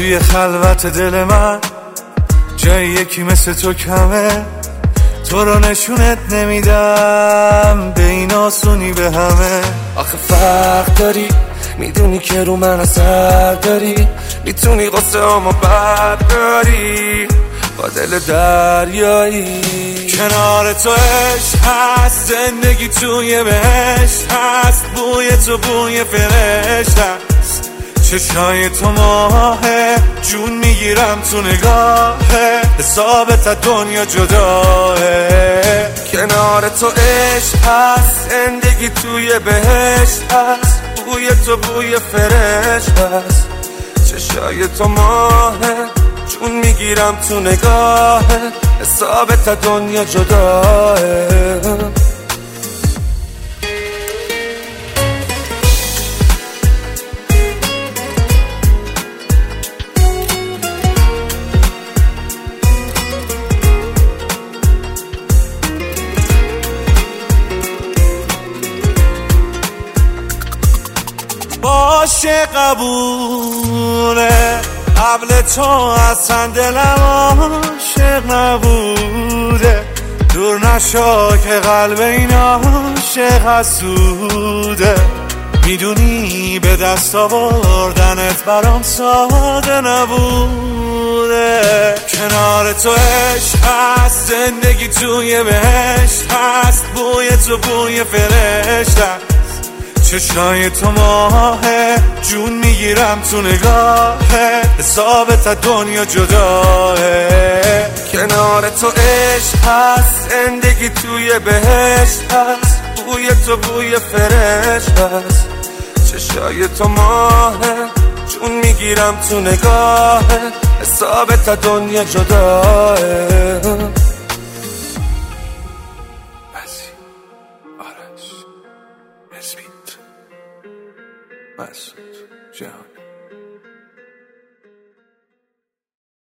توی خلوت دل من جای یکی مثل تو کمه، تو رو نشونت نمیدم به این آسونی به همه. آخه فرق داری، میدونی که رو من اثر داری، میتونی قصه همو برداری با دل دریایی. کنار تو عشق هست، زندگی توی بهشت هست، بوی تو بوی فرشت هست، چشای تو ماهه، جون میگیرم تو نگاهه، حسابت از دنیا جداه. کنار تو عشق هست، زندگی توی بهشت هست، بوی تو بوی فرشت هست، چشای تو ماهه، جون میگیرم تو نگاهه، حسابت از دنیا جداه. باشه قبوله، قبل تو اصلا دلم عاشق نبوده، دور نشو که قلب این عاشق حسوده، میدونی به دست آوردنت برام ساده نبوده. کنار تو عشق هست، زندگی توی بهشت هست، بوی تو بوی فرشت هست، چشای تو ماهه، جون میگیرم تو نگاهه، حسابت از دنیا جداه. کنار تو عشق هست، زندگی توی بهشت هست، بوی تو بوی فرشت هست، چشای تو ماهه، جون میگیرم تو نگاهه، حسابت از دنیا جداه. مسعود جهانی.